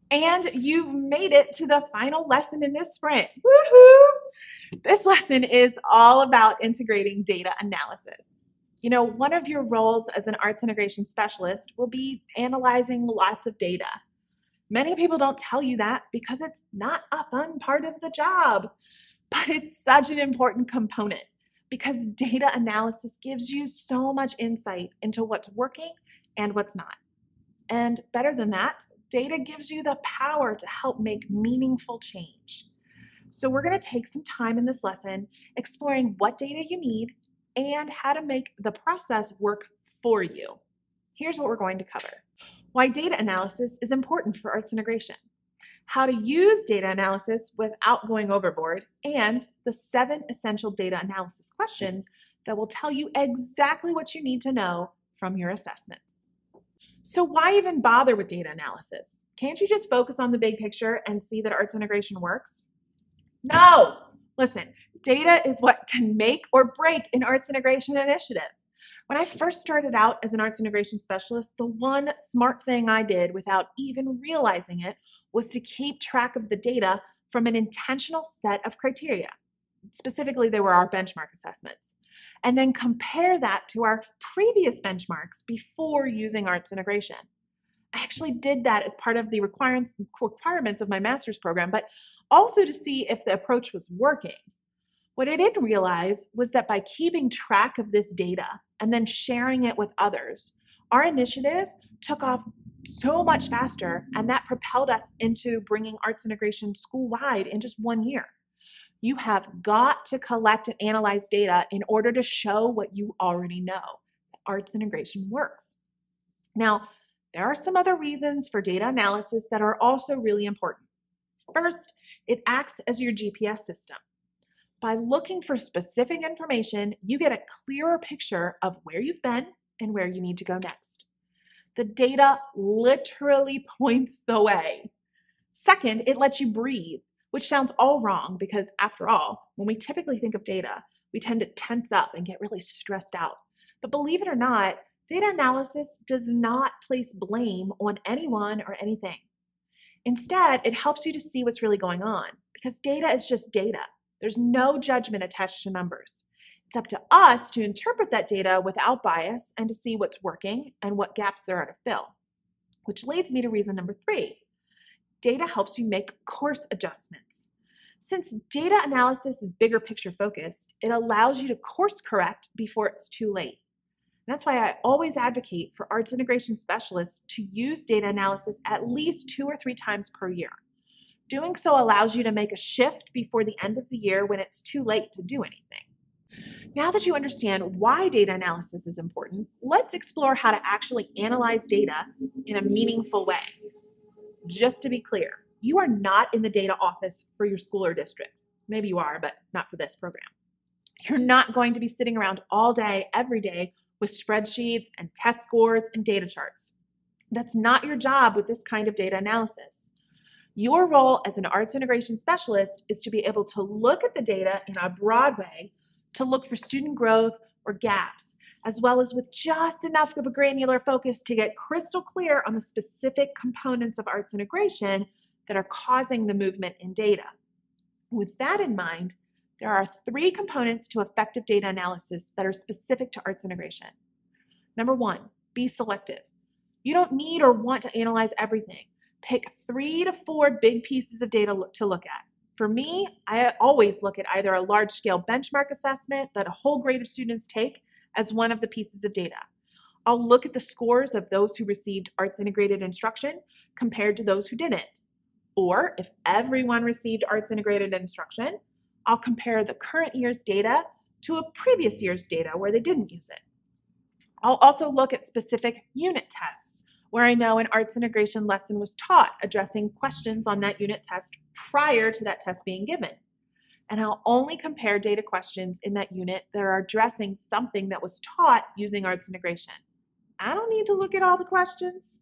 And you've made it to the final lesson in this sprint. Woohoo! This lesson is all about integrating data analysis. One of your roles as an arts integration specialist will be analyzing lots of data. Many people don't tell you that because it's not a fun part of the job, but it's such an important component because data analysis gives you so much insight into what's working and what's not. And better than that, data gives you the power to help make meaningful change. So, we're going to take some time in this lesson exploring what data you need and how to make the process work for you. Here's what we're going to cover: why data analysis is important for arts integration, how to use data analysis without going overboard, and the 7 essential data analysis questions that will tell you exactly what you need to know from your assessments. So why even bother with data analysis? Can't you just focus on the big picture and see that arts integration works? No! Listen, data is what can make or break an arts integration initiative. When I first started out as an arts integration specialist, the one smart thing I did without even realizing it was to keep track of the data from an intentional set of criteria. Specifically, they were our benchmark assessments. And then compare that to our previous benchmarks before using arts integration. I actually did that as part of the requirements of my master's program, but also to see if the approach was working. What I didn't realize was that by keeping track of this data and then sharing it with others, our initiative took off so much faster, and that propelled us into bringing arts integration school-wide in just 1 year. You have got to collect and analyze data in order to show what you already know. Arts integration works. Now, there are some other reasons for data analysis that are also really important. First, it acts as your GPS system. By looking for specific information, you get a clearer picture of where you've been and where you need to go next. The data literally points the way. Second, it lets you breathe, which sounds all wrong because, after all, when we typically think of data, we tend to tense up and get really stressed out. But believe it or not, data analysis does not place blame on anyone or anything. Instead, it helps you to see what's really going on because data is just data. There's no judgment attached to numbers. It's up to us to interpret that data without bias and to see what's working and what gaps there are to fill. Which leads me to reason number 3. Data helps you make course adjustments. Since data analysis is bigger picture focused, it allows you to course correct before it's too late. And that's why I always advocate for arts integration specialists to use data analysis at least 2 or 3 times per year. Doing so allows you to make a shift before the end of the year when it's too late to do anything. Now that you understand why data analysis is important, let's explore how to actually analyze data in a meaningful way. Just to be clear, you are not in the data office for your school or district. Maybe you are, but not for this program. You're not going to be sitting around all day, every day, with spreadsheets and test scores and data charts. That's not your job with this kind of data analysis. Your role as an arts integration specialist is to be able to look at the data in a broad way, to look for student growth or gaps, as well as with just enough of a granular focus to get crystal clear on the specific components of arts integration that are causing the movement in data. With that in mind, there are 3 components to effective data analysis that are specific to arts integration. Number 1, be selective. You don't need or want to analyze everything. Pick 3 to 4 big pieces of data to look at. For me, I always look at either a large-scale benchmark assessment that a whole grade of students take as one of the pieces of data. I'll look at the scores of those who received arts integrated instruction compared to those who didn't. Or if everyone received arts integrated instruction, I'll compare the current year's data to a previous year's data where they didn't use it. I'll also look at specific unit tests where I know an arts integration lesson was taught, addressing questions on that unit test prior to that test being given. And I'll only compare data questions in that unit that are addressing something that was taught using arts integration. I don't need to look at all the questions,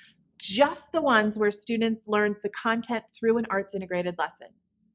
just the ones where students learned the content through an arts integrated lesson.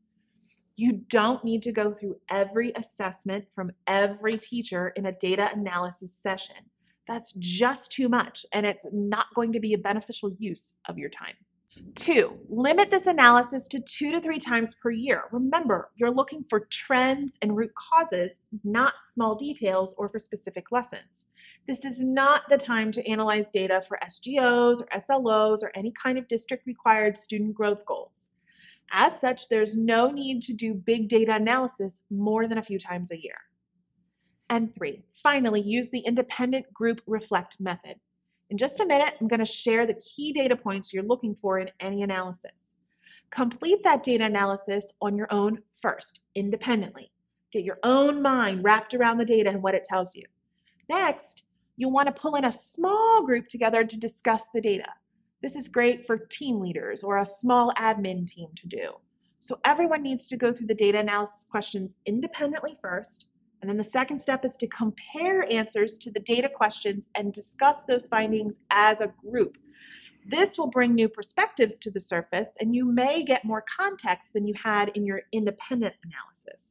You don't need to go through every assessment from every teacher in a data analysis session. That's just too much, and it's not going to be a beneficial use of your time. 2, limit this analysis to 2 to 3 times per year. Remember, you're looking for trends and root causes, not small details or for specific lessons. This is not the time to analyze data for SGOs or SLOs or any kind of district-required student growth goals. As such, there's no need to do big data analysis more than a few times a year. And 3, finally, use the independent group reflect method. In just a minute, I'm going to share the key data points you're looking for in any analysis. Complete that data analysis on your own first, independently. Get your own mind wrapped around the data and what it tells you. Next, you'll want to pull in a small group together to discuss the data. This is great for team leaders or a small admin team to do. So everyone needs to go through the data analysis questions independently first. And then the second step is to compare answers to the data questions and discuss those findings as a group. This will bring new perspectives to the surface, and you may get more context than you had in your independent analysis.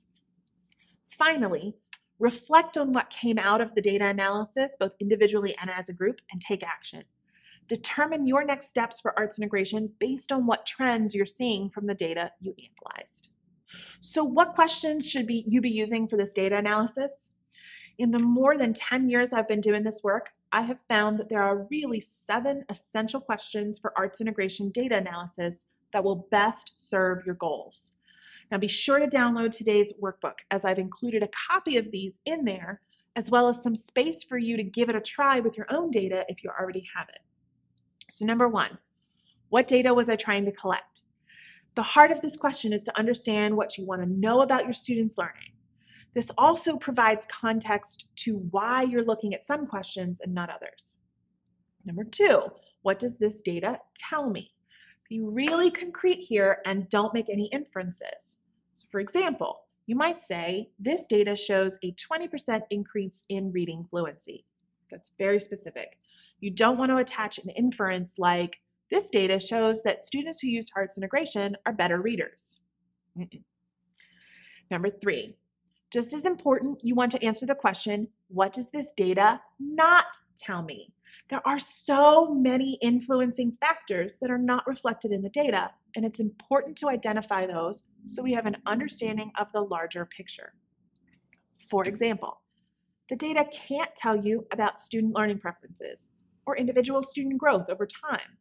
Finally, reflect on what came out of the data analysis, both individually and as a group, and take action. Determine your next steps for arts integration based on what trends you're seeing from the data you analyzed. So what questions should you be using for this data analysis? In the more than 10 years I've been doing this work, I have found that there are really 7 essential questions for arts integration data analysis that will best serve your goals. Now be sure to download today's workbook, as I've included a copy of these in there, as well as some space for you to give it a try with your own data if you already have it. So number 1, what data was I trying to collect? The heart of this question is to understand what you want to know about your students' learning. This also provides context to why you're looking at some questions and not others. Number 2, what does this data tell me? Be really concrete here and don't make any inferences. So for example, you might say, this data shows a 20% increase in reading fluency. That's very specific. You don't want to attach an inference like, this data shows that students who use arts integration are better readers. Number 3, just as important, you want to answer the question, what does this data not tell me? There are so many influencing factors that are not reflected in the data, and it's important to identify those so we have an understanding of the larger picture. For example, the data can't tell you about student learning preferences or individual student growth over time.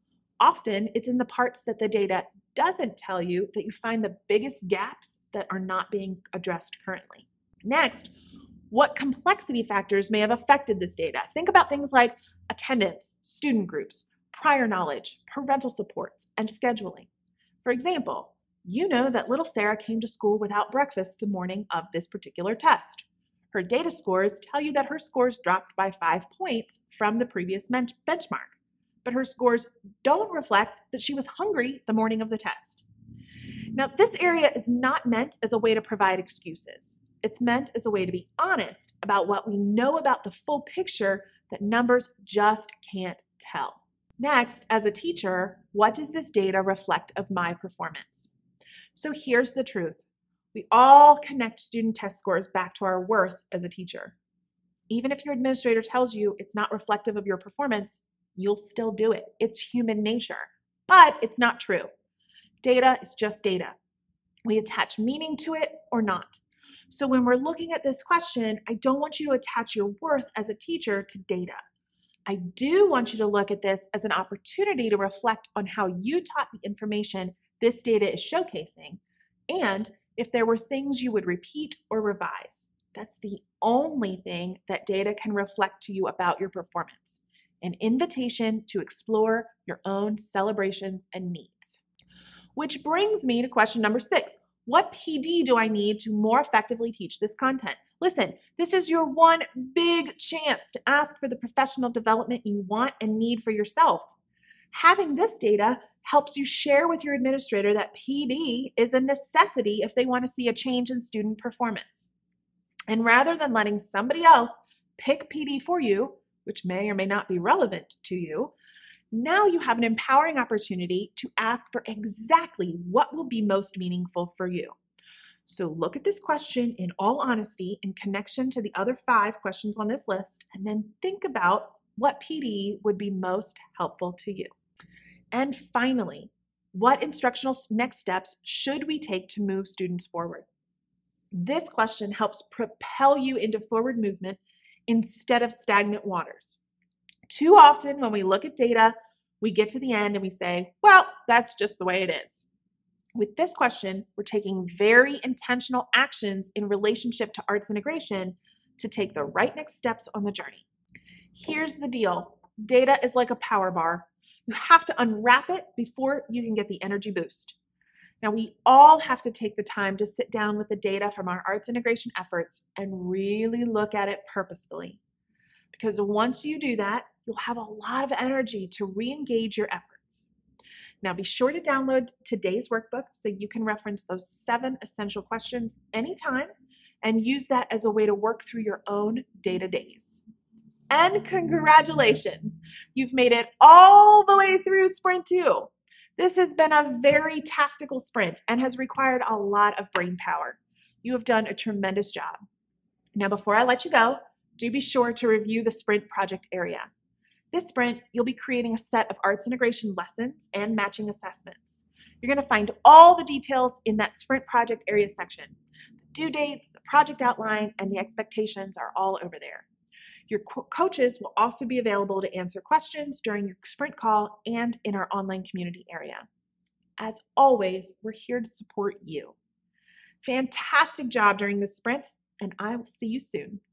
Often, it's in the parts that the data doesn't tell you that you find the biggest gaps that are not being addressed currently. Next, what complexity factors may have affected this data? Think about things like attendance, student groups, prior knowledge, parental supports, and scheduling. For example, you know that little Sarah came to school without breakfast the morning of this particular test. Her data scores tell you that her scores dropped by 5 points from the previous benchmark. But her scores don't reflect that she was hungry the morning of the test. Now, this area is not meant as a way to provide excuses. It's meant as a way to be honest about what we know about the full picture that numbers just can't tell. Next, as a teacher, what does this data reflect of my performance? So here's the truth. We all connect student test scores back to our worth as a teacher. Even if your administrator tells you it's not reflective of your performance, you'll still do it. It's human nature, but it's not true. Data is just data. We attach meaning to it or not. So when we're looking at this question, I don't want you to attach your worth as a teacher to data. I do want you to look at this as an opportunity to reflect on how you taught the information this data is showcasing, and if there were things you would repeat or revise. That's the only thing that data can reflect to you about your performance. An invitation to explore your own celebrations and needs. Which brings me to question number 6. What PD do I need to more effectively teach this content? Listen, this is your one big chance to ask for the professional development you want and need for yourself. Having this data helps you share with your administrator that PD is a necessity if they want to see a change in student performance. And rather than letting somebody else pick PD for you, which may or may not be relevant to you, now you have an empowering opportunity to ask for exactly what will be most meaningful for you. So look at this question in all honesty in connection to the other 5 questions on this list, and then think about what PD would be most helpful to you. And finally, what instructional next steps should we take to move students forward? This question helps propel you into forward movement instead of stagnant waters. Too often when we look at data, we get to the end and we say, well, that's just the way it is. With this question, we're taking very intentional actions in relationship to arts integration to take the right next steps on the journey. Here's the deal. Data is like a power bar. You have to unwrap it before you can get the energy boost. Now, we all have to take the time to sit down with the data from our arts integration efforts and really look at it purposefully. Because once you do that, you'll have a lot of energy to re-engage your efforts. Now, be sure to download today's workbook so you can reference those 7 essential questions anytime and use that as a way to work through your own data days. And congratulations, you've made it all the way through Sprint 2. This has been a very tactical sprint and has required a lot of brain power. You have done a tremendous job. Now, before I let you go, do be sure to review the Sprint project area. This sprint, you'll be creating a set of arts integration lessons and matching assessments. You're going to find all the details in that Sprint project area section. The due dates, the project outline, and the expectations are all over there. Your coaches will also be available to answer questions during your sprint call and in our online community area. As always, we're here to support you. Fantastic job during this sprint, and I will see you soon.